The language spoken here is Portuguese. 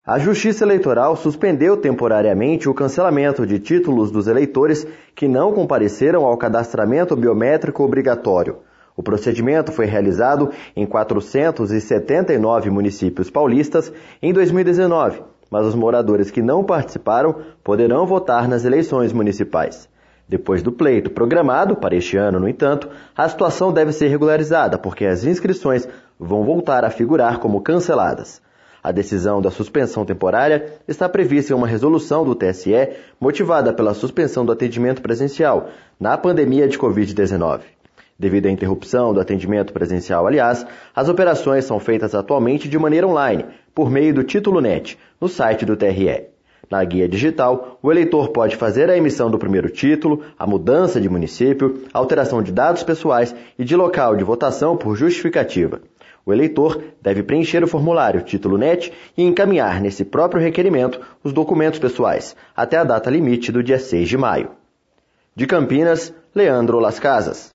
A Justiça Eleitoral suspendeu temporariamente o cancelamento de títulos dos eleitores que não compareceram ao cadastramento biométrico obrigatório. O procedimento foi realizado em 479 municípios paulistas em 2019, mas os moradores que não participaram poderão votar nas eleições municipais. Depois do pleito programado para este ano, no entanto, a situação deve ser regularizada, porque as inscrições vão voltar a figurar como canceladas. A decisão da suspensão temporária está prevista em uma resolução do TSE motivada pela suspensão do atendimento presencial na pandemia de Covid-19. Devido à interrupção do atendimento presencial, aliás, as operações são feitas atualmente de maneira online, por meio do Título NET, no site do TRE. Na guia digital, o eleitor pode fazer a emissão do primeiro título, a mudança de município, a alteração de dados pessoais e de local de votação por justificativa. O eleitor deve preencher o formulário Título NET e encaminhar nesse próprio requerimento os documentos pessoais, até a data limite do dia 6 de maio. De Campinas, Leandro Las Casas.